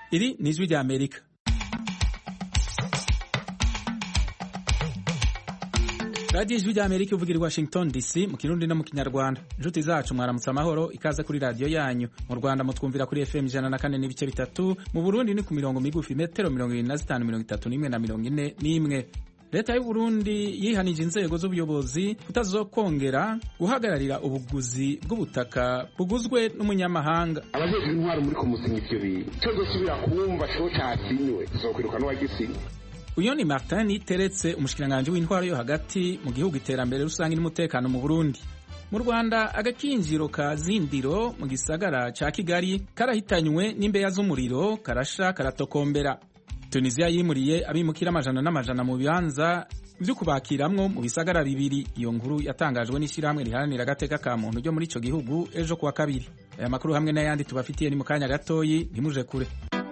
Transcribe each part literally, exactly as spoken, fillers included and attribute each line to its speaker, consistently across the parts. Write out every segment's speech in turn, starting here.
Speaker 1: Iri ni ijwi rya Amerika. Radio ijwi rya Amerika ivugira i Washington D C mu Kirundi no mu Kinyarwanda. Inshuti zacu mwaramutse amahoro, ikaze kuri radio yanyu. Mu Rwanda mutwumvira kuri F M ijana na kane n'ibice bitatu, mu Burundi ni ku mirongo migufi metero mirongo irindwi na zitanu, mirongo itatu n'imwe na mirongo ine n'imwe. Leta y'u Burundi yihanije inzego z'ubuyobozi kutazokongera guhagararira ubuguzi bw'ubutaka buguzwe n'umunyamahanga.
Speaker 2: Abajeje intwaro muri kumusinya ivyo bintu cyo gusubira kumva cyo cyasinywe zokwiruka no wagisinye.
Speaker 1: Uyo ni Martin Niteretse, umushikiranganje w'intwaro yo hagati mu gihugu iterambere rusange n'umutekano mu Burundi. Mu Rwanda agakinjiro ka Zindiro mu gisagara ca Kigali karahitanywe n'imbeya z'umuriro karasha karatokombera. Tunisia yimuriye abimukira amajana n'amajana mu bibanza vyo kubakiramwo mu bisagara bibiri. Iyo nkuru yatangajwe n'ishirahamwe riharanira agateka ka muntu ryo muri ico gihugu ejo kuwa kabiri. Aya makuru hamwe n'ayandi tubafitiye ni mu kanya gatoyi, ntimuje kure.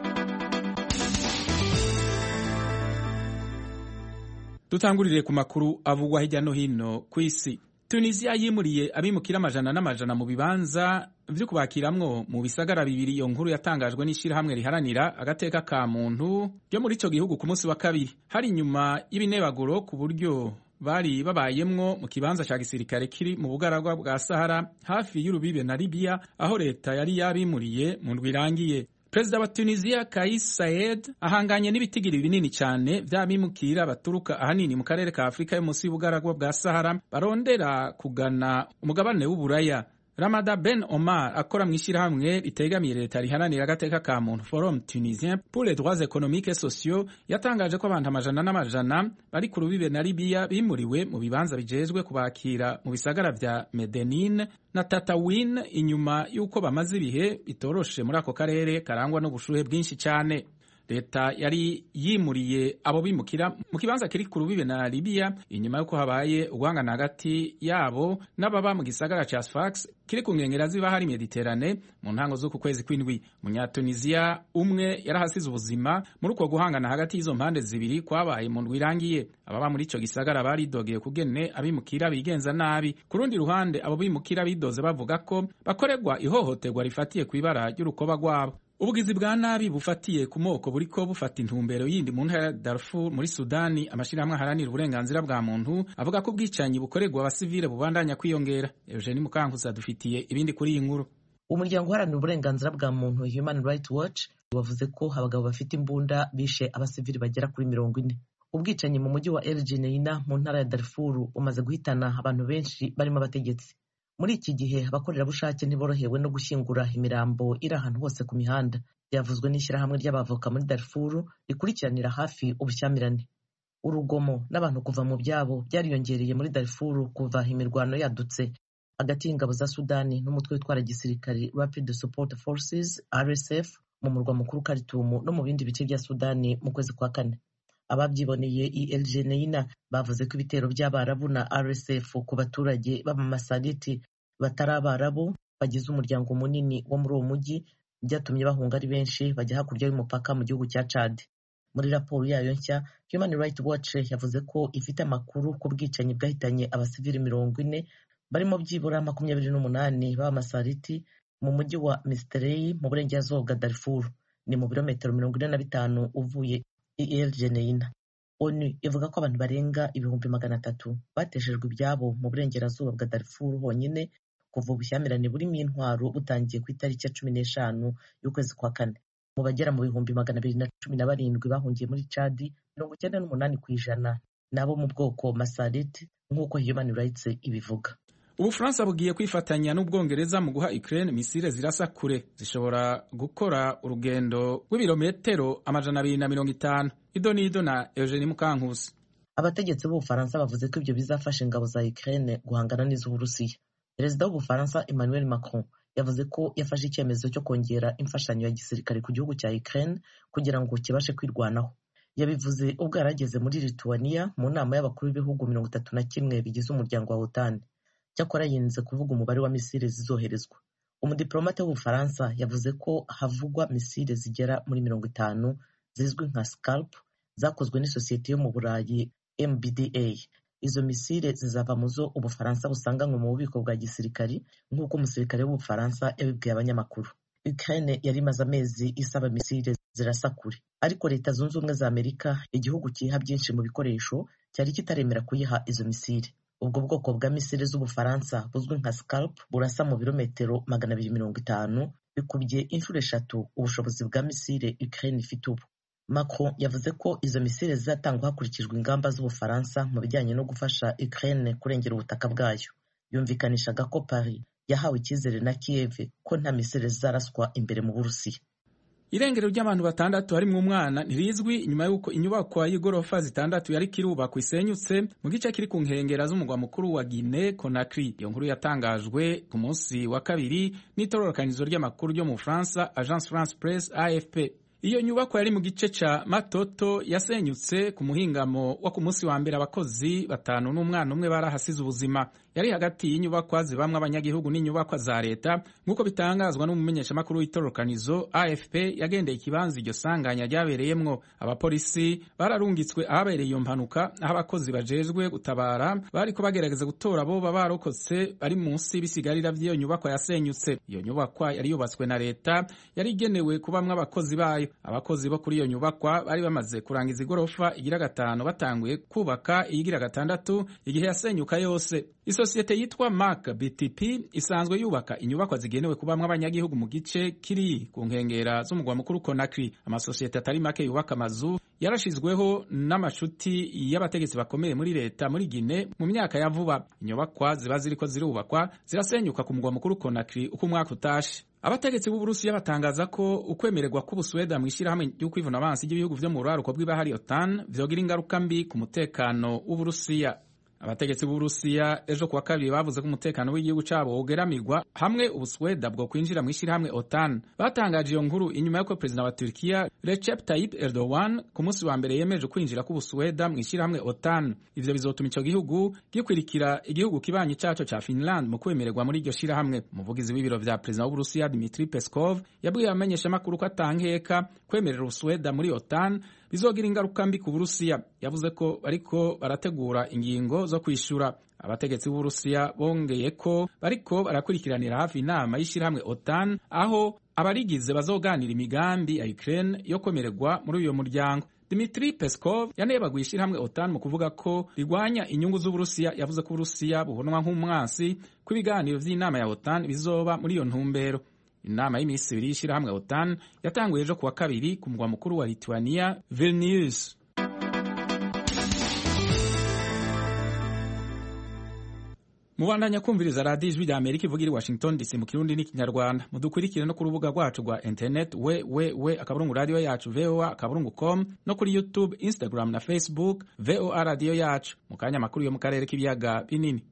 Speaker 1: Dutangurire ku makuru avugwa hirya no hino kw'isi. Tunisia yimuriye abimukira amajana n'amajana mu bibanza vyo kubakiramwo mu bisagara bibiri. Iyo nkuru yatangajwe n'ishirahamwe riharanira agateka ka muntu ryo muri ico gihugu ku munsi wa kabiri, hari nyuma y'ibinebaguro ku buryo bari babayemwo mu kibanza ca gisirikare kiri mu bugaragwa bwa Sahara hafi y'urubibe na Libya, aho leta yari yabimuriye mu ndwi irangiye. Perezida wa Tunisia Kais Saied ahanganye n'ibitigiri binini cyane vy'abimukira baturuka ahanini mu karere ka Afrika yo munsi y'ubugaragwa bwa Sahara barondera kugana umugabane w'Uburaya. Ramada Ben Omar akora mu ishirahamwe ritegamiye leta riharanira agateka ka muntu Forum Tunisien pour les droits économiques et sociaux yatangaje ko abantu amajana n'amajana bari ku rubibe na Libya bimuriwe mu bibanza bijejwe kubakira mu bisagara vya Medellin na Tatawin inyuma y'uko bamaze ibihe bitoroshe muri ako karere karangwa n'ubushuhe bwinshi cyane. Leta yari yimuriye abo bimukira mu kibanza kiri ku rubibe na Libya inyuma y'uko habaye uguhangana hagati yabo n'ababa mu gisagara ca Sfax kiri ku nkengera z'ibahari Mediterane mu ntango z'uku kwezi kw'indwi. Munyatunisia umwe yarahasize ubuzima muri uko guhangana hagati y'izo mpande zibiri kwabaye mu ndwi irangiye. Ababa muri ico gisagara baridogeye kugene abimukira bigenza nabi. Ku rundi ruhande abo bimukira bidoze bavuga ko bakorerwa ihohoterwa rifatiye kw'ibara ry'urukoba rwabo. Ubugizi bwa nabi bufatiye ku moko buriko bufata intumbero yindi mu ntara ya Darfur muri Sudani. Amashirahamwe aharanira uburenganzira bwa muntu avuga ko ubwicanyi bukorerwa abasivile bubandanya kwiyongera. Eugene Mukankuza dufitiye ibindi kuri iyi nkuru.
Speaker 3: Umuryango uharanira uburenganzira bwa muntu Human Rights Watch wavuze ko abagabo bafite imbunda bishe abasivile bagera kuri mirongo ine. Ubwicanyi mu mujyi wa El Geneina mu ntara ya Darfur umaze guhitana abantu benshi barimo abategetsi. Muri iki gihe abakorerabushake ntiborohewe no gushyingura imirambo iri ahantu hose ku mihanda. Byavuzwe n'ishyirahamwe ry'abavoka muri Darfur rikurikiranira hafi ubushyamirane. Urugomo n'abantu kuva mu byabo byariyongereye muri Darfur kuva imirwano yadutse hagati y'ingabo za Sudani n'umutwe witwara gisirikare Rapid Support Forces R S F mu murwa mukuru Khartoum no mu bindi bice bya Sudani mu kwezi kwa kane. Ababyiboneye i El Geneina bavuze ko ibitero by'Abarabu na R S F ku baturage b'Amasaliti batari Abarabu bagize umuryango munini wo muri uwo mujyi byatumye bahunga ari benshi bajya hakurya y'umupaka mu gihugu cya Chad. Muri raporo yayo nshya Human Rights Watch yavuze ko ifite amakuru ku bwicanyi bwahitanye abasivili mirongo ine barimo byibura makumyabiri n'umunani b'Amasaliti mu mujyi wa Mistrei mu burengerazuba bwa Darfur, ni mu birometero mirongo ine na bitanu uvuye i El Geneina. ONU ivuga ko abantu barenga ibihumbi magana atatu bateshejwe ibyabo mu burengerazuba bwa Darfur honyine kuva ubushyamirane burimo intwaro butangiye ku itariki ya cumi n'eshanu y'ukwezi kwa kane. Mu bagera mu bihumbi magana abiri na cumi na barindwi bahungiye muri Chad, mirongo icyenda n'umunani ku ijana nabo mu bwoko Masalit nk'uko Human Rights ibivuga.
Speaker 1: Ubufaransa bugiye kwifatanya n'Ubwongereza mu guha Ukraine misile zirasa kure zishobora gukora urugendo rw'ibirometero amajana abiri na mirongo itanu. Ido nido na Eugene Mukankusi.
Speaker 3: Abategetsi b'Ubufaransa bavuze ko ibyo bizafasha ingabo za Ukraine guhangana n'iz'Uburusiya. Perezida w'Ubufaransa Emmanuel Macron yavuze ko yafashe icyemezo cyo kongera imfashanyo ya gisirikare ku gihugu cya Ukraine kugira ngo kibashe kwirwanaho. Yabivuze ubwo yarageze muri Lithuania mu nama y'abakuru b'ibihugu mirongo itatu na kimwe bigize umuryango wa OTAN. Cyakora yinze kuvuga umubare wa misile zizoherezwa. Umudiplomate w'Ubufaransa yavuze ko havugwa misile zigera muri mirongo itanu zizwi nka Scalp zakozwe n'isosiyete yo mu Burayi M B D A. Izo misile zizava mu zo Ubufaransa busanganywe mu bubiko bwa gisirikari nk'uko umusirikare w'Ubufaransa yabibwiye abanyamakuru. Ukraine yari imaze amezi isaba misile zirasa kure, ariko leta zunze ubumwe za Amerika, igihugu kiha byinshi mu bikoresho, cyari kitaremera kuyiha izo misile. Ubwo bwoko bwa misile z'Ubufaransa buzwi nka Scalp burasa mu birometero magana abiri mirongo itanu, bikubye inshuro eshatu ubushobozi bwa misile Ukraine ifite ubu. Macron yavuze ko izo misile zizatangwa hakurikijwe ingamba z'Ubufaransa mu bijyanye no gufasha Ukraine kurengera ubutaka bwayo. Yumvikanishaga ko Paris yahawe icyizere na Kiev ko nta misile zizaraswa imbere mu Burusiya.
Speaker 1: Irengero ry'abantu batandatu harimwo umwana ntirizwi inyuma y'uko inyubako y'igorofa zitandatu yari kirubakwa isenyutse mu gice kiri ku nkengera z'umugwa mukuru wa Guinea Conakry. Iyo nkuru yatangajwe ku munsi wa kabiri n'itororokanizo ry'amakuru ryo mu Faransa Agence France Presse A F P. Iyo nyubako yari mu gice ca Matoto yasenyutse ku muhingamo wa ku munsi wa mbere. Abakozi batanu n'umwana umwe barahasize ubuzima. Yari hagati y'inyubakwa zibamwe abanyagihugu n'inyubakwa za leta, nk'uko bitangazwa n'umumenyeshamakuru w'itororokanizo A F P yagendeye ikibanza iryo sanganya ryabereyemwo. Abapolisi bararungitswe ahabereye iyo mpanuka, aho abakozi bajejwe gutabara bariko bagerageza gutora abo barokotse bari munsi y'ibisigarira vy'iyo nyubakwa yasenyutse. Iyo nyubakwa yari yubatswe na leta, yari igenewe kubamwo abakozi bayo. Abakozi bo kuri iyo nyubakwa bari bamaze kurangiza igorofa igira gatanu batanguye kubaka iyigira gatandatu igihe yasenyuka yose. Isosiyete yitwa Mark B T P isanzwe yubaka inyubakwa zigenewe kubamwo abanyagihugu mu gice kiri ku nkengera z'umugwa mukuru Conakry. Amasosiyete atari make yubaka amazu yarashizweho n'amashuti y'abategetsi bakomeye muri leta muri Guinea mu myaka ya vuba. Inyubakwa ziba ziriko zirubakwa zirasenyuka ku mugwa mukuru Conakry uko umwaka utashe. Abategetsi b'Uburusiya batangaza ko ukwemererwa k'Ubusuweda mu ishyirahamwe ry'ukwivuna abansi ry'ibihugu vyo mu ruraruko bw'ibahari OTAN vyogira ingaruka mbi ku mutekano w'Uburusiya. Abategetsi b'Uburusiya ejo kuwa kabiri bavuze ko umutekano w'igihugu cabo wogeramirwa hamwe Ubusuweda bwo kwinjira mu ishyirahamwe OTAN. Batangaje iyo nkuru inyuma y'uko perezida wa Turkiya Recep Tayyip Erdogan ku munsi wa mbere yemeje kwinjira k'Ubusuweda mu ishyirahamwe OTAN. Ivyo bizotuma ico gihugu gikwirikira igihugu kibanyi caco ca Finland mu kwemererwa muri iryo shyirahamwe. Umuvugizi w'ibiro vya perezida w'Uburusiya Dmitry Peskov yabwiye abamenyeshamakuru ko atankeka kwemerera Ubusuweda muri OTAN bizogira ingaruka mbi ku Burusiya. Yavuze ko bariko barategura ingingo zo kwishura. Abategetsi b'Uburusiya bongeye ko bariko barakurikiranira hafi inama y'ishyirahamwe OTAN, aho abarigize bazoganira imigambi ya Ukraine yo kwemererwa muri uyo muryango. Dmitry Peskov yanebaguye ishyirahamwe OTAN mu kuvuga ko rigwanya inyungu z'Uburusiya. Yavuze ko Uburusiya bubonwa nk'umwansi ko ibiganiro vy'inama ya OTAN bizoba muri iyo ntumbero. Inama y'imisi ibiri y'ishyirahamwe OTAN yatanguye ejo kuwa kabiri ku mugwa mukuru wa Lithuania Vilnius. Mubandanya kumviriza radiyo ijwi rya Amerika ivugira i Washington D C mu Kirundi n'Ikinyarwanda. Mudukurikire no ku rubuga rwacu rwa internet we we we akaburungu radio yacu V O A akaburungu com no kuri YouTube, Instagram na Facebook V O A radio yacu. Mu kanya makuru yo mu karere k'ibiyaga binini.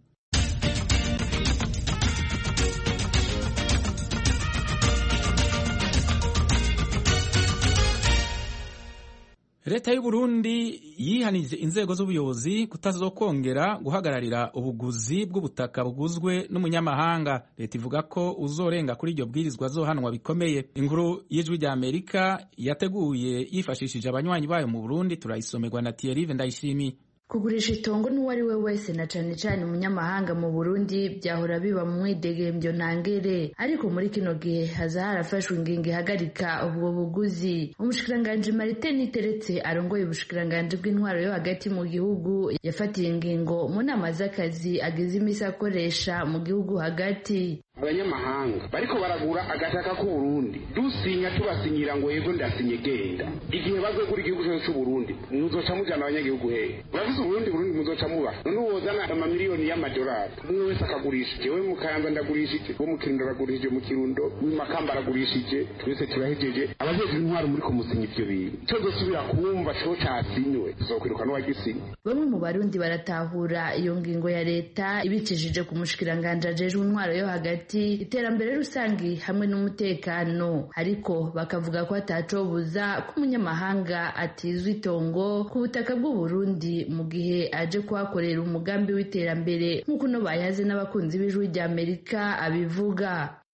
Speaker 1: Leta y'u Burundi yihanije inzego z'ubuyobozi kutazokongera guhagararira ubuguzi bw'ubutaka buguzwe n'umunyamahanga. Leta ivuga ko uzorenga kuri iryo bwirizwa azohanwa bikomeye. Inkuru y'ijwi rya Amerika yateguye yifashishije abanywanyi bayo mu Burundi turayisomerwa na Thierry Ndayishimiye.
Speaker 4: Kugurisha itongo n'uwari we wese na cane cane umunyamahanga mu Burundi byahora biba mu mwidegembyo ntangere, ariko muri kino gihe haza harafashwe ingingo ihagarika ubwo buguzi. Umushikiranganje Martin Niteretse arongoye ubushikiranganje bw'intwaro yo hagati mu gihugu yafatiye ingingo mu nama z'akazi agize imisi akoresha mu gihugu hagati.
Speaker 2: Abanyamahanga bariko baragura agataka ku Burundi dusinya tubasinyira ngo yego ndasinye genda igihe bazwe kuri igihugu cy'u Burundi muzoca mujana abanyagihugu hehe uravuze Burundi Burundi muzoca muba none wozana amamiliyoni y'amadolari umwe wese akagurisha jewe mu Kayanza ndagurishije wo mu Kirundo aragurishije mu Kirundo mu Makamba aragurishije twese turahejeje abajeje intwaro muri ko musinya ivyo bintu cyo gusubira kumva cyo cyasinywe zokwiruka no wagisinye.
Speaker 4: Bamwe mu Barundi baratahura iyo ngingo ya leta ibicishije ku mushikiranganje ajejwe intwaro yo hagati iterambere rusangi hamwe n'umutekano, ariko bakavuga ko atacobuza ko umunyamahanga atizwe itongo ku butaka bw'u Burundi mu gihe aje kuhakorera umugambi w'iterambere nk'uko no bayaze n'abakunzi b'ijwi rya Amerika abivuga.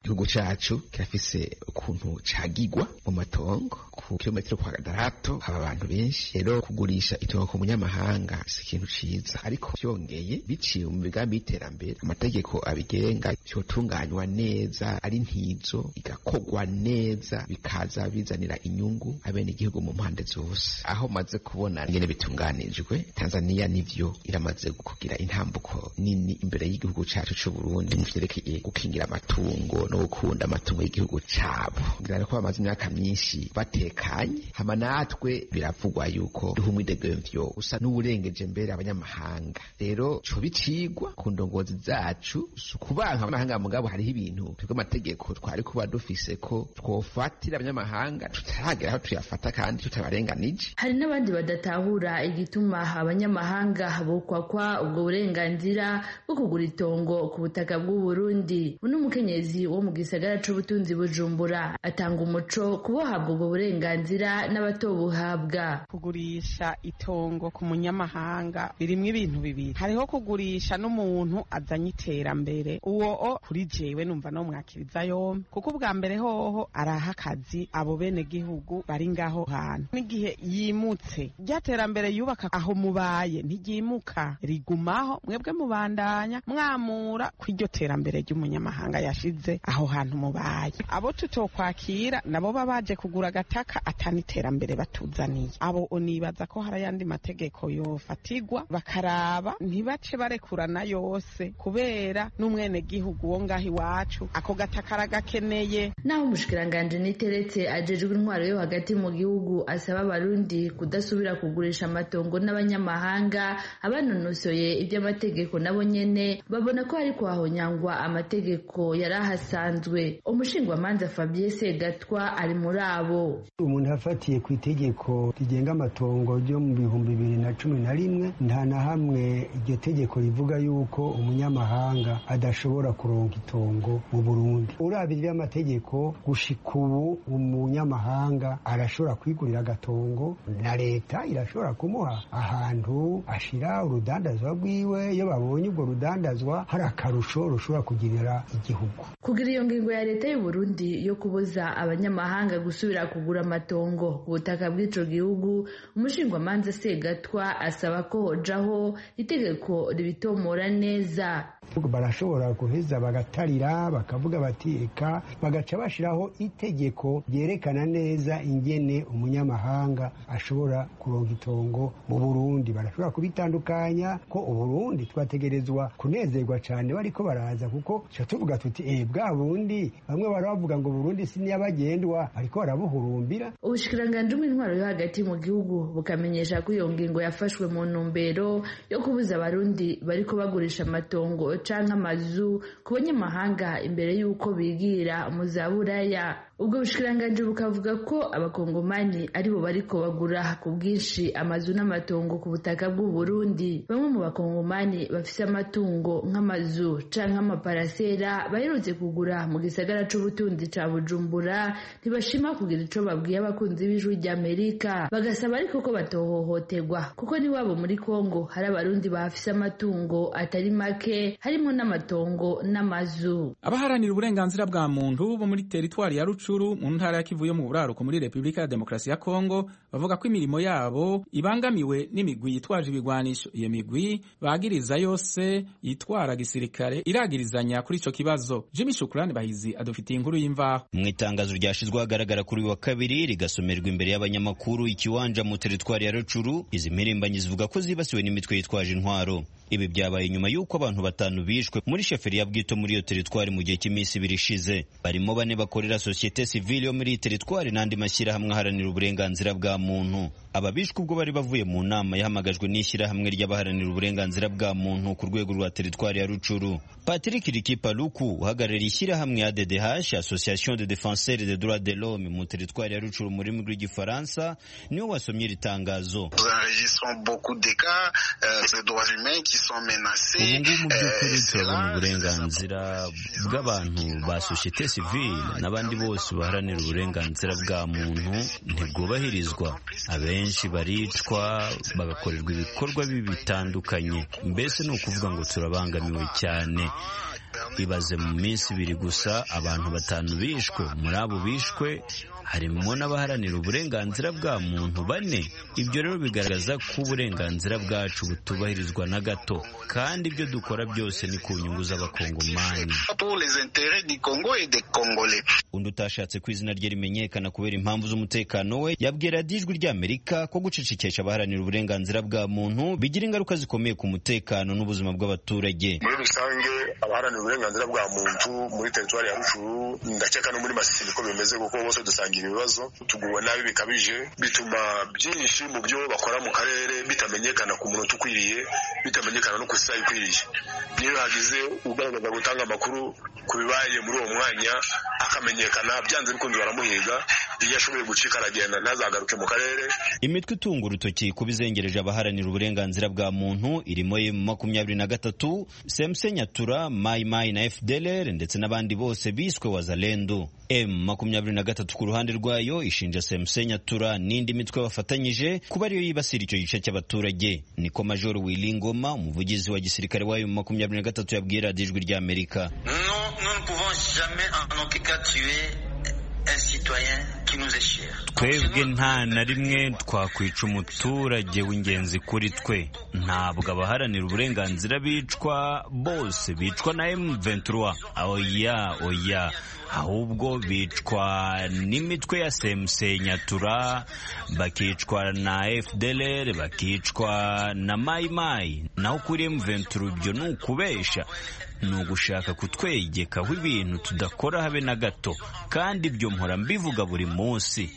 Speaker 5: igihugu cacu kirafise ukuntu cagigwa mu matongo ku kilometero kwa gatandatu haba abantu benshi rero kugurisha itongo ku munyamahanga si ikintu ciza ariko vyongeye biciye mu migambi y'iterambere amategeko abigenga cyotunganywa neza ari ntizo igakogwa neza bikaza bizanira inyungu abene igihugu mu mpande zose aho maze kubona ngene bitunganijwe Tanzania nivyo iramaze kugira intambuko nini imbere y'igihugu cacu c'u Burundi mu vyerekeye gukingira amatungo no gukunda amatungo y'igihugu cabo ngira ko bamaze imyaka myinshi batekanye hama natwe biravugwa yuko duhumwe degemvyo usa n'uburengeje mbere abanyamahanga rero co bicigwa ku ndongozi zacu kubanka abanyamahanga mugabo hariho ibintu twebwe amategeko twari kuba dufise ko twofatira abanyamahanga tutaragera aho tuyafata kandi tutabarenganije.
Speaker 4: Hari n'abandi badatahura igituma abanyamahanga bokwakwa ubwo burenganzira bwo kugura itongo ku butaka bw'u Burundi. Uno mukenyezi wo mu gisagara c'ubutunzi Bujumbura atanga umuco kubohabwa ubwo burenganzira n'abatobuhabwa.
Speaker 6: Kugurisha itongo ku munyamahanga birimwe ibintu bibiri, hariho kugurisha n'umuntu azanye iterambere, uwo kuri jewe numva no mwakiriza yombi kuko ubwa mbere hoho araha akazi abo bene gihugu bari ngaho hantu, n'igihe yimutse ryaterambere yubaka aho mubaye ntigimuka rigumaho, mwebwe mubandanya mwamura kw'iryo terambere ry'umunyamahanga yashize aho hantu mubaye. Abo tutokwakira nabo babaje kugura gataka atani terambere batuzaniye, abo onibaza ko hari yandi mategeko yofatigwa bakaraba ntibace barekurana yose kubera n'umwene gihugu wo ngaho iwacu ako gataka aragakeneye.
Speaker 4: Naho umushikiranganje niteretse ajejwe intwaro yo hagati mu gihugu asaba abarundi kudasubira kugurisha amatongo n'abanyamahanga, abanonosoye iby'amategeko nabo nyene babona ko hari kwahonyangwa amategeko yarahasanzwe. Umushingwamanza Fabien Segatwa ari muri abo.
Speaker 7: Umuntu afatiye ku itegeko rigenga amatongo ryo mu bihumbi bibiri na cumi na rimwe nta na hamwe iryo tegeko rivuga yuko umunyamahanga adashobora kuronka itongo mu Burundi. Urabira amategeko gushika ubu umunyamahanga arashobora kwigurira agatongo na leta irashobora kumuha ahantu ashira urudandazwa rwiwe, iyo babonye ubwo rudandazwa hari akarusho rushobora kugirira igihugu.
Speaker 4: Kugira iyo ngingo ya leta y'u Burundi yo kubuza abanyamahanga gusubira kugura amatongo ku butaka bw'ico gihugu, umushingwamanza Segatwa asaba ko hojaho itegeko ribitomora neza.
Speaker 7: Barashobora guheza bagatarira bakavuga bati eka bagaca bashiraho itegeko ryerekana neza ingene umunyamahanga ashobora kuronka itongo mu Burundi. Barashobora kubitandukanya ko Uburundi twategerezwa kunezerwa cyane bariko baraza kuko cyo tuvuga tuti eh bwa Burundi bamwe baravuga ngo Burundi si niyabagendwa ariko barabuhurumbira.
Speaker 4: Ubushikiranganje bw'intwaro yo hagati mu gihugu bukamenyesha ko iyo ngingo yafashwe mu ntumbero yo kubuza abarundi bariko bagurisha amatongo canke amazu ku banyamahanga imbere y'uko bigira mu za Buraya. Ubwo bushikiranganje bukavuga ko abakongomani aribo bariko bagura ku bwinshi amazu n'amatongo ku butaka bw'u Burundi. Bamwe mu bakongomani bafise amatungo nk'amazu canke amaparasera baherutse kugura mu gisagara c'ubutunzi ca Bujumbura ntibashima kugira ico babwiye abakunzi b'ijwi ry'Amerika, bagasaba ariko ko batohohoterwa kuko ni wabo muri Kongo hari abarundi bafise amatungo atari make harimo n'amatongo n'amazu.
Speaker 1: Abaharanira uburenganzira bwa muntu bo muri teritwari ya Rucu mu ntara ya Kivu yo mu buraruko muri Republika ya Demokarasi ya Kongo bavuga ko imirimo yabo ibangamiwe n'imigwi yitwaje ibigwanisho. Iyo migwi bagiriza yose yitwara gisirikare iragirizanya kuri ico kibazo. Jimmy Shukrani Bahizi adufitiye inkuru y'imvaho.
Speaker 8: Mu itangazo ryashizwe agaragara kuri wa kabiri rigasomerwa imbere y'abanyamakuru ikiwanja mu teritwari ya Rucuru, izi mpirimbanyi zivuga ko zibasiwe n'imitwe yitwaje intwaro. Ibi byabaye nyuma y'uko abantu batanu bishwe muri sheferi ya Bwito muri iyo teritwari mu gihe cy'iminsi ibiri ishize. Barimo bane bakorera societe civile yo muri iyi teritwari n'andi mashyirahamwe aharanira uburenganzira bwa muntu. Aba bishwe ubwo bari bavuye mu nama yahamagajwe n'ishyirahamwe ry'abaharanira uburenganzira bwa muntu ku rwego rwa teritwari ya Rucuru. Patrick Rikipaluku uhagarariye ishyirahamwe ya A D D H, Association de Défenseurs des Droits de l'Homme mu teritwari ya Rucuru muri rurimi rw'igifaransa, niwe wasomye iri tangazo. Ubu ngubu mu by'ukuri turabona uburenganzira bw'abantu ba societe civile n'abandi bose baharanira uburenganzira bwa muntu ntibwubahirizwa. Abenshi baricwa bagakorerwa ibikorwa bibi bitandukanye. Mbese ni ukuvuga ngo turabangamiwe cyane. ibaze mu minsi ibiri gusa abantu batanu bishwe. Muri abo bishwe harimo n'abaharanira uburenganzira bwa muntu bane. Ibyo rero bigaragaza ko uburenganzira bwacu butubahirizwa na gato, kandi ibyo dukora byose ni ku nyungu z'abakongomani. Undi utashatse ko izina rye rimenyekana kubera impamvu z'umutekano we yabwira Ijwi ry'Amerika ko gucecekesha abaharanira uburenganzira bwa muntu bigira ingaruka zikomeye ku mutekano n'ubuzima bw'abaturage.
Speaker 9: Muri rusange abaharanira uburenganzira bwa muntu muri teritwari ya Rucuru ndakeka no muri Masisi niko bimeze, kuko bose dusangira ibibazo, tuguwe nabi bikabije, bituma byinshi mu byo bakora mu karere bitamenyekana ku muntu ukwiriye, bitamenyekana no ku isaha ikwiriye. Niyo hagize ugaragaza gutanga amakuru ku bibaye muri uwo mwanya akamenyekana, byanze bikunze baramuhiga, iyo ashoboye gucika aragenda ntazagaruke mu karere.
Speaker 8: Imitwe itunga urutoki ku bizengereje abaharanira uburenganzira bwa muntu irimo M makumyabiri na gatatu, C M C Nyatura, Mai Mai na F D L R ndetse n'abandi bose biswe Wazalendo. M makumyabiri na gatatu ku ruhande rwayo ishinja C M C Nyatura n'indi mitwe bafatanyije kuba ariyo yibasira icyo gice cy'abaturage. Niko Major Willy Ngoma, umuvugizi wa gisirikare wa M makumyabiri na gatatu, yabwira Ijwi ry'Amerika. Twebwe nta na rimwe twakwica umuturage w'ingenzi kuri twe. Ntabwo abaharanira uburenganzira bicwa, bose bicwa na M vingt-trois. Oya oya, ahubwo bicwa n'imitwe ya C M C Nyatura, bakicwa na F D L R, bakicwa na Mai Mai. Naho kuri M vingt-trois ibyo ni ukubesha, ni ugushaka kutwegekaho ibintu tudakora habe na gato, kandi ibyo mpora mbivuga buri munsi.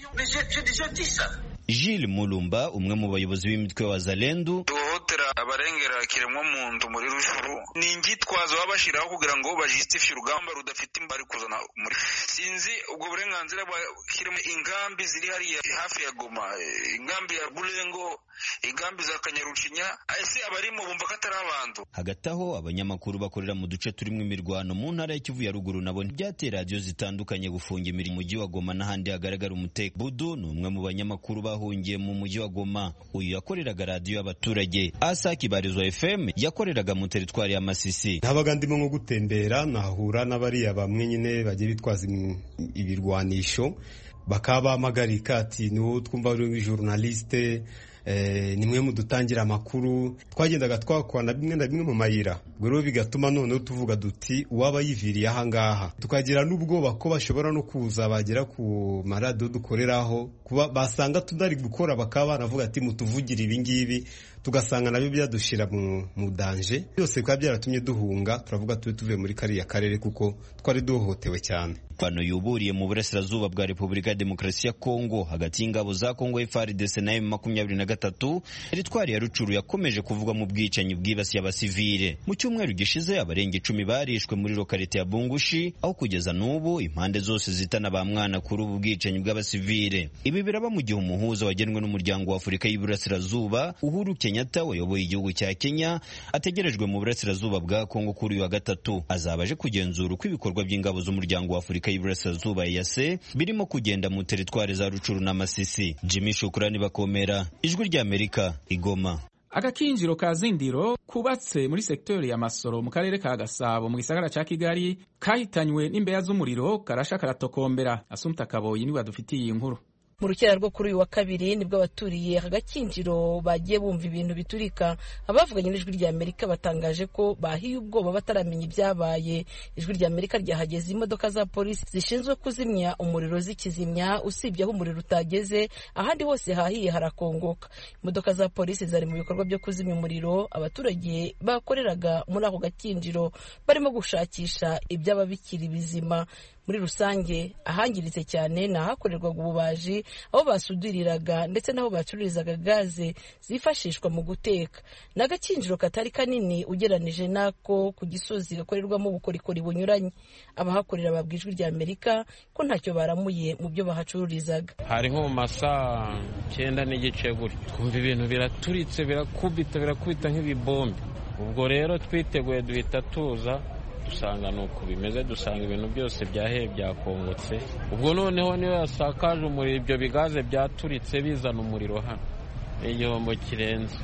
Speaker 8: Gilles Mulumba, umwe mu bayobozi b'imitwe wa Wazalendo:
Speaker 10: duhotera abarengera kiremwa muntu muri Rushuru ni ingitwazo babashiraho kugira ngo bajustifie urugamba rudafite imbari kuzana muri sinzi ubwo burenganzira bwa kiremwa. Ingambi ziri hariya hafi ya Goma, ingambi ya Bulengo, ingambi za Kanyarucinya, ese abarimo bumva ko atari abantu. Hagati aho abanyamakuru bakorera mu duce turimo imirwano mu ntara ya Kivu ya ruguru nabo byateye radio zitandukanye gufunga imirimo mu mujyi wa Goma n'ahandi hagaragara umutekano. Budu ni umwe mu banyamakuru bahungiye mu mujyi wa Goma. Uyu yakoreraga radio y'abaturage. Asaki Barizwa F M yakoreraga mu teritwari ya Masisi.
Speaker 11: Nabaga ndimo nko gutembera nahura n'abariya bamwe nyine bagiye bitwaza ibirwanisho, bakaba magarika ati no twumva uri journaliste, eh nimwe mu dutangira amakuru. Twagendaga twakwana bimwe na bimwe mu mayira, rero bigatuma none tuvuga duti uwaba yiviriye aha ngaha. Tukagira n'ubwoba ko bashobora no kuza bagera ku marado dukoreraho, kuba basanga tudari gukora, bakaba banavuga ati mutuvugira ibi ngibi, tugasanga nabyo byadushira mu mu danje. Byose kwa byaratumye duhunga, turavuga tuwe tuvuye muri kariya karere kuko twari duhohotewe cyane.
Speaker 8: Kwano yuburiye mu burasirazuba bwa Repubulika ya Demokarasi ya Kongo hagati y'ingabo za Kongo F A R D C na M makumyabiri na gatatu. Teritwari ya Rucuru yakomeje kuvuga mu bwicanyi bwibasiye abasivile. Mu cyumweru gishize abarenga icumi barishwe muri lokalite ya Bungushi, aho kugeza n'ubu impande zose zitana ba mwana kuri ubu bwicanyi bw'abasivile. Ibi biraba mu gihe umuhuza wagenwe n'umuryango wa Afurika y'Iburasirazuba Uhuru Kenyatta wayoboye igihugu cya Kenya ategerejwe mu burasirazuba bwa Kongo kuri uyu wa gatatu. Azabaje kugenzura uko ibikorwa by'ingabo z'umuryango wa Afurika y'Iburasirazuba E A C birimo kugenda mu teritwari za Rucuru na Masisi. Jimmy Shukrani Bakomera, Ijwi ry'Amerika, Igoma.
Speaker 1: Agakinjiro ka Zindiro kubatse muri sektori ya Masoro mu karere ka Gasabo mu gisagara ca Kigali kahitanywe n'imbeya z'umuriro karasha karatokombera. Asumta Kaboyi ni wadufitiye inkuru.
Speaker 12: Mu rukera rwo kuri uyu wa kabiri nibwo abaturiye aka gakinjiro bagiye bumva ibintu biturika. Abavuganye n'Ijwi ry'Amerika batangaje ko bahiye ubwoba bataramenya ibyabaye. Ijwi ry'Amerika ryahageze imodoka za polisi zishinzwe kuzimya umuriro zikizimya, usibye aho umuriro utageze, ahandi hose hahiye harakongoka. Imodoka za polisi zari mu bikorwa byo kuzimya umuriro. Abaturage bakoreraga muri ako gakinjiro barimo gushakisha ibyaba bikiri bizima. Muri rusange ahangiritse cyane nahakorerwaga ububaji, aho basudiriraga ndetse naho bacururizaga gaze zifashishwa mu guteka. Nagakinjiro katari kanini ugeranije nako ku Gisozi gakorerwamo ubukorikori bunyuranye. Abahakorera babwijwe rya Amerika ko ntacyo baramuye mu byo bahacururizaga.
Speaker 13: Hari nko mu masaha cyenda n'igice gutyo twumva ibintu biraturitse, birakubita birakubita nk'ibibombe. Ubwo rero twiteguye duhita tuza, dusanga nuko bimeze, dusanga ibintu byose byaheye byakongotse. Ubwo noneho niyo yasakaje umuriro, ibyo bigaze byaturitse bizana umuriro hano, igihombo kirenze.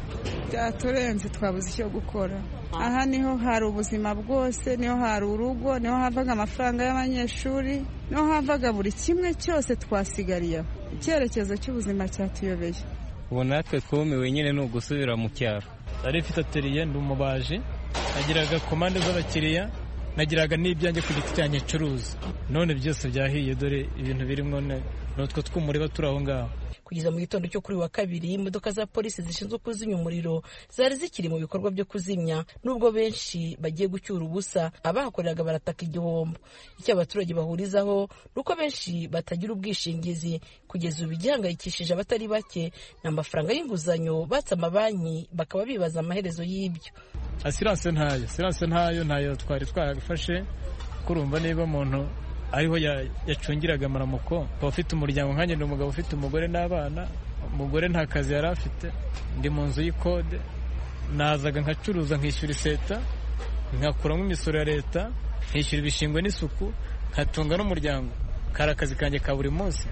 Speaker 14: byaturenze twabuze icyo gukora. Aha niho hari ubuzima bwose, niho hari urugo, niho havaga amafaranga y'abanyeshuri, niho havaga buri kimwe cyose twasigariye. Icyerekezo cy'ubuzima cyatuyobeye.
Speaker 15: Ubu natwe twumiwe nyine ni ugusubira mu cyaro. Nari mfite ateliye, ndi umubaji, nagiraga komande z'abakiriya, nagiraga n'ibyanjye ku giti cyanjye ncuruza. None byose byahiye, dore ibintu birimo n'utwo tw'umuriro turi aho ngaho.
Speaker 12: Kugeza mu gitondo cyo kuri wa kabiri, imodoka za polisi zishinzwe kuzimya umuriro zari zikiri mu bikorwa byo kuzimya, nubwo benshi bagiye gucyura ubusa. Abahakoreraga barataka igihombo. Icyo abaturage bahurizaho nuko benshi batagira ubwishingizi. Kugeza ubu igihangayikishije abatari bake ni amafaranga y'inguzanyo batse amabanki, bakaba bibaza amaherezo y'ibyo.
Speaker 15: Asiranse ntayo, asiranse ntayo ntayo twari twaragafashe. Kurumva niba umuntu ariho yacungiraga amaramuko, akaba afite umuryango nkanjye, ndi umugabo ufite umugore n'abana. Umugore nta kazi yari afite, ndi mu nzu y'ikode, nazaga nkacuruza nkishyura iseta, nkakuramo imisoro ya leta, nkishyura ibishingwe n'isuku, nkatunga n'umuryango. Kari akazi kanjye ka buri munsi,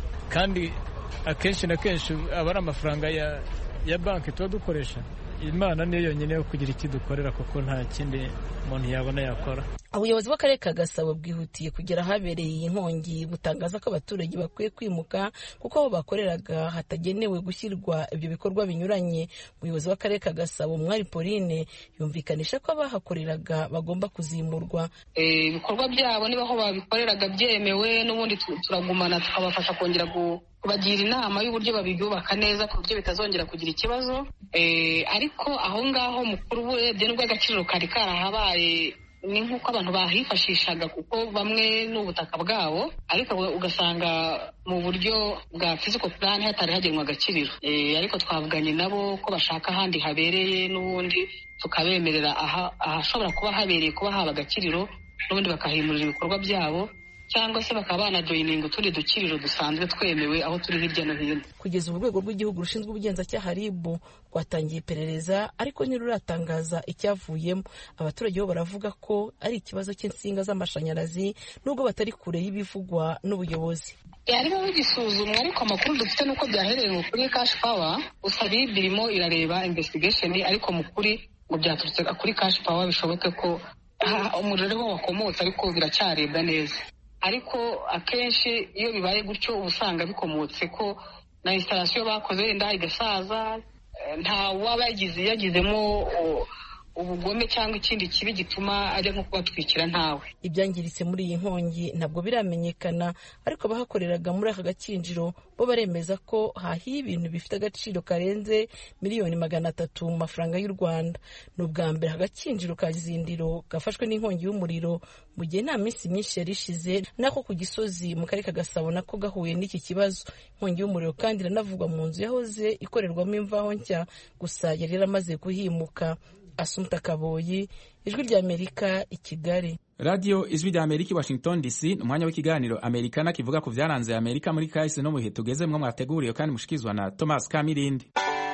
Speaker 15: kandi akenshi na kenshi aba ari amafaranga ya, ya banki tuba dukoresha. Imana niyo yonyine yo kugira ikidukorera, kuko nta kindi umuntu yabona yakora.
Speaker 12: Ubuyobozi bw'akarere ka Gasabo bwihutiye kugera ahabereye iyi nkongi, butangaza ko abaturage bakwiye kwimuka kuko aho bakoreraga hatagenewe gushyirwa ibyo bikorwa binyuranye. Umuyobozi w'akarere ka Gasabo Mwari Pauline yumvikanisha ko abahakoreraga bagomba kuzimurwa.
Speaker 16: Ibikorwa byabo niba aho babikoreraga byemewe, n'ubundi turagumana tukabafasha kongera kubagira inama y'uburyo babibyubaka neza ku buryo bitazongera kugira ikibazo. Ariko aho ngaho mukuru urebye n'ubwo agaciro kari karahabaye, ni nk'uko abantu bahifashishaga kuko bamwe n'ubutaka bwabo, ariko ugasanga mu buryo bwa physical plan hatari hagenwa agakiriro. Ariko twavuganye nabo ko bashaka ahandi habereye, n'ubundi tukabemerera ahashobora kuba habereye kuba haba agakiriro, n'ubundi bakahimurira ibikorwa byabo, cyangwa se bakaba banajoyininga utundi dukiriro dusanzwe twemewe aho turi hirya no hino.
Speaker 12: Kugeza ubu urwego rw'igihugu rushinzwe ubugenzacyaha R I B rwatangiye iperereza, ariko ntiruratangaza icyavuyemo. Abaturage bo baravuga ko ari ikibazo cy'insinga z'amashanyarazi, nubwo batari kure y'ibivugwa n'ubuyobozi.
Speaker 16: Yarimo bigisuzumwa, ariko amakuru dufite nuko byahereye kuri Cash Power. Gusa R I B irimo irareba investigation, ariko mu kuri ngo byaturutse kuri Cash Power, bishoboke ko umuriro wo wakomotse, ariko biracyarebwa neza. Ariko akenshi iyo bibaye gutyo usanga bikomotse ko na installation bakoze wenda igasaza, nta waba yagize yagizemo ubugome cyangwa ikindi kibi gituma ajya nko kubatwikira ntawe.
Speaker 12: Ibyangiritse muri iyi nkongi ntabwo biramenyekana, ariko abahakoreraga muri aka gakinjiro bo baremeza ko hahiye ibintu bifite agaciro karenze miliyoni magana atatu mu mafaranga y'u Rwanda. Ni ubwa mbere agakinjiro ka Zindiro gafashwe n'inkongi y'umuriro, mu gihe nta minsi myinshi yari ishize nako ku Gisozi mu karere ka Gasabo nako gahuye n'iki kibazo. Inkongi y'umuriro kandi iranavugwa mu nzu yahoze ikorerwamo imvaho nshya, gusa yari yaramaze kuhimuka. Asumta Kaboyi, Ijwi ry'Amerika, i Kigali.
Speaker 1: Radio Ijwi ry'Amerika, Washington D C. Umwanya w'ikiganiro Amerikana kivuga ku byaranze Amerika muri kahise no mu bihe tugezemwo, mwateguriwe kandi mushikizwa na Thomas Kamirindi.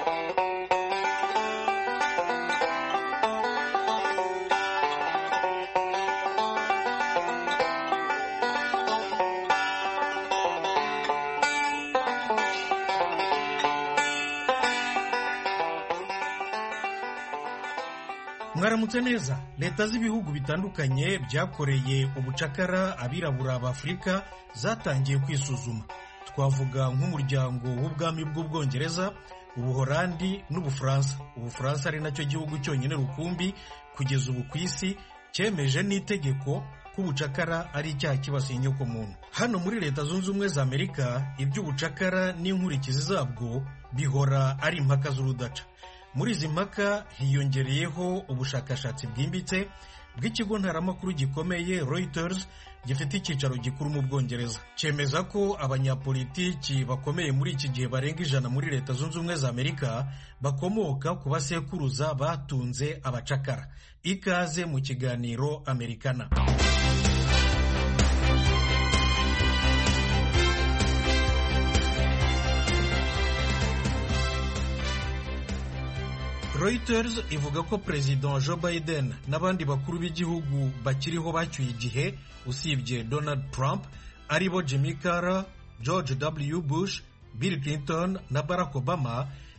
Speaker 17: Mwaramutse neza. Leta z'ibihugu bitandukanye byakoreye ubucakara abirabura b'Afrika zatangiye kwisuzuma. Twavuga nk'umuryango w'ubwami bw'Ubwongereza, Ubuholandi n'Ubufaransa. Ubufaransa ari nacyo gihugu cyonyine rukumbi kugeza ubu ku isi cyemeje n'itegeko ko ubucakara ari icyaha kibasiye inyokomuntu. Hano muri Leta Zunze Ubumwe za Amerika, iby'ubucakara n'inkurikizi zabwo bihora ari impaka z'urudaca. Muri izi mpaka hiyongereyeho ubushakashatsi bwimbitse bw'ikigo ntaramakuru gikomeye Reuters gifite icyicaro gikuru mu Bwongereza. Cyemeza ko abanyapolitiki bakomeye muri iki gihe barenga ijana muri Leta Zunze Ubumwe za Amerika bakomoka ku basekuruza batunze abacakara. Ikaze mu kiganiro Amerikana. Reuters ivuga ko President Joe Biden n'abandi bakuru b'igihugu bakiriho bacyuye igihe usibye Donald Trump aribo Jimmy Carter, George W. Bush, Bill Clinton na Barack Obama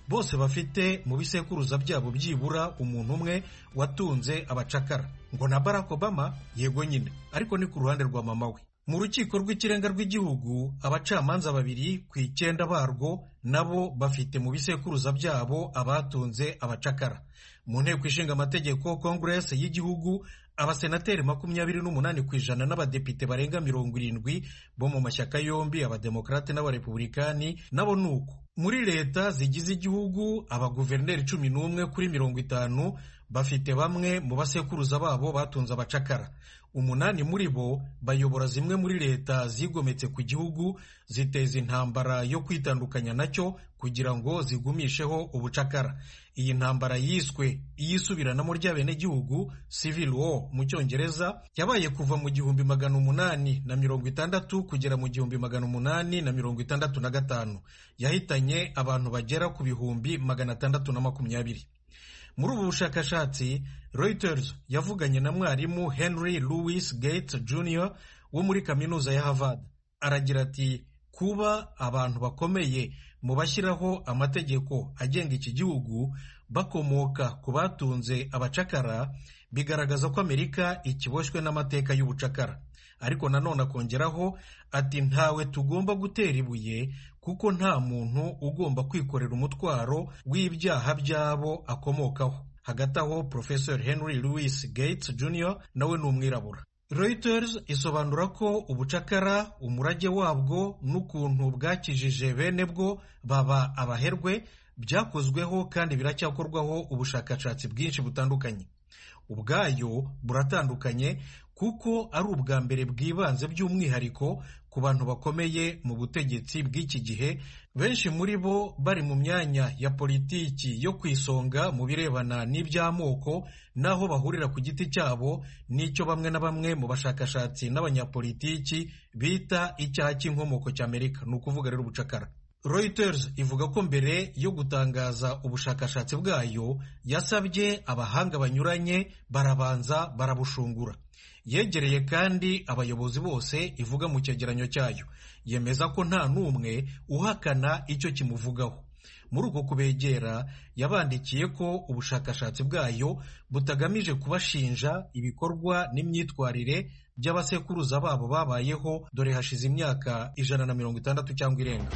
Speaker 17: bose bafite mu bisekuruza byabo byibura umuntu umwe watunze abacakara. Ngo na Barack Obama? Yego nyine, ariko ni ku ruhande rwa mama we. Mu rukiko rw'ikirenga rw'igihugu abacamanza babiri ku icyenda barwo nabo bafite mu bisekuruza byabo abatunze abacakara. Mu nteko ishinga amategeko Congress y'igihugu abasenateri makumyabiri n'umunani ku ijana n'abadepite barenga mirongo irindwi bo mu mashyaka yombi abademokrate n'abarepublikani nabo nuko. Muri leta zigize igihugu abaguverineri cumi n'umwe kuri mirongo itanu bafite bamwe mu basekuruza babo batunze abacakara. Umunani muri bo bayobora zimwe muri leta zigometse ku gihugu ziteza intambara yo kwitandukanya nacyo kugira ngo zigumisheho ubucakara. Iyi ntambara yiswe iyisubiranamo ry'abenegihugu civil war mu Cyongereza yabaye kuva mu gihumbi magana umunani na mirongo itandatu kugera mu gihumbi magana umunani na mirongo itandatu na gatanu. Yahitanye abantu bagera ku bihumbi magana atandatu na makumyabiri. Muri ubu bushakashatsi Reuters yavuganye na mwarimu Henry Louis Gates Junior wo muri kaminuza ya Harvard. Aragira ati kuba abantu bakomeye mu bashyiraho amategeko agenga iki gihugu bakomoka ku batunze abacakara bigaragaza ko Amerika ikiboshywe n'amateka y'ubucakara. Ariko nanone akongeraho ati ntawe tugomba gutera ibuye kuko nta muntu ugomba kwikorera umutwaro w'ibyaha byabo akomokaho. Hagati aho Professor Henry Louis Gates Junior nawe ni umwirabura. Reuters isobanura ko ubucakara, umurage wabwo n'ukuntu bwakijije bene bwo baba abaherwe byakozweho kandi biracyakorwaho ubushakashatsi bwinshi butandukanye. Ubwayo buratandukanye kuko ari ubwa mbere bwibanze by'umwihariko ku bantu bakomeye mu butegetsi bw'iki gihe, benshi muri bo bari mu myanya ya politiki yo kwisonga mu birebana n'iby'amoko, naho bahurira ku giti cyabo n'icyo bamwe na bamwe mu bashakashatsi n'abanyapolitiki bita icyaha cy'inkomoko cy'Amerika, ni ukuvuga rero ubucakara. Reuters ivuga ko mbere yo gutangaza ubushakashatsi bwayo yasabye abahanga banyuranye barabanza barabushungura. Yegereye kandi abayobozi bose ivuga mu cyegeranyo cyayo, yemeza ko nta n'umwe uhakana icyo kimuvugaho. Muri uko kubegera yabandikiye ko ubushakashatsi bwayo butagamije kubashinja ibikorwa n'imyitwarire by'abasekuruza babo babayeho dore hashize imyaka ijana na mirongo itandatu cyangwa irenga.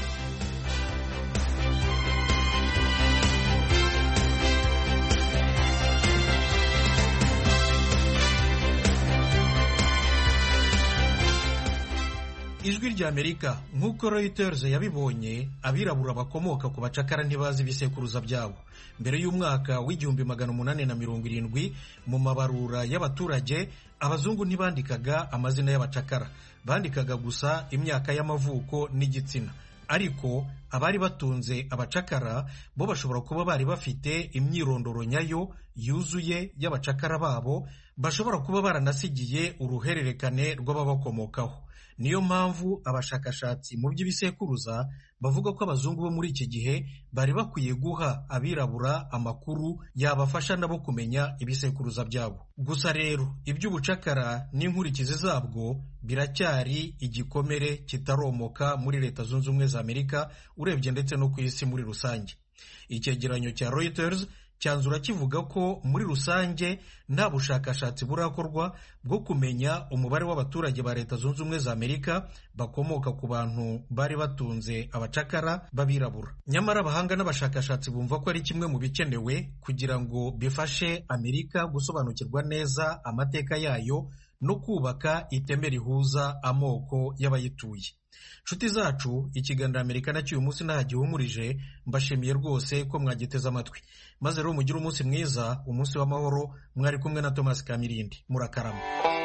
Speaker 17: Ijwi rya Amerika nk'uko Reuters yabibonye, abirabura bakomoka ku bacakara ntibazi ibisekuruza byabo. Mbere y'umwaka w'igihumbi magana umunani na mirongo irindwi mu mabarura y'abaturage, abazungu ntibandikaga amazina y'abacakara, bandikaga gusa imyaka y'amavuko n'igitsina. Ariko abari batunze abacakara bo bashobora kuba bari bafite imyirondoro nyayo yuzuye y'abacakara babo, bashobora kuba baranasigiye uruhererekane rw'ababakomokaho. Niyo mpamvu abashakashatsi mu by'ibisekuruza bavuga ko abazungu bo muri iki gihe bari bakwiye guha abirabura amakuru yabafasha nabo kumenya ibisekuruza byabo. Gusa rero iby'ubucakara n'inkurikizi zabwo biracyari igikomere kitaromoka muri Leta Zunze Ubumwe za Amerika, urebye ndetse no ku isi muri rusange. Icyegeranyo cya Reuters cyanzura kivuga ko muri rusange nta bushakashatsi burakorwa bwo kumenya umubare w'abaturage ba Leta Zunze Ubumwe za Amerika bakomoka ku bantu bari batunze abacakara b'abirabura. Nyamara abahanga n'abashakashatsi bumva ko ari kimwe mu bikenewe kugira ngo bifashe Amerika gusobanukirwa neza amateka yayo no kubaka iteme rihuza amoko y'abayituye. Nshuti zacu, ikiganiro Amerika nacyo uyu munsi ntagihumurije. Mbashimiye rwose ko mwagiteze amatwi, maze rero mugire umunsi mwiza, umunsi w'amahoro. Mwari kumwe na Thomas Kamirindi. Murakarama.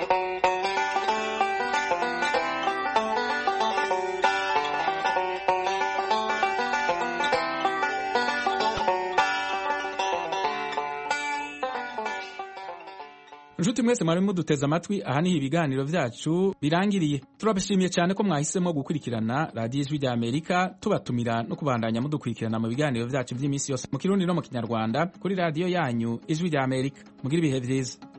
Speaker 1: Nshuti mwese mwari muduteze amatwi, aha niho ibiganiro byacu birangiriye. Turabashimiye cyane ko mwahisemo gukurikirana radiyo Ijwi rya Amerika, tubatumira no kubandanya mudukurikirana mu biganiro byacu by'iminsi yose mu Kirundi no mu Kinyarwanda kuri radiyo yanyu Ijwi rya Amerika. Mugire ibihe byiza.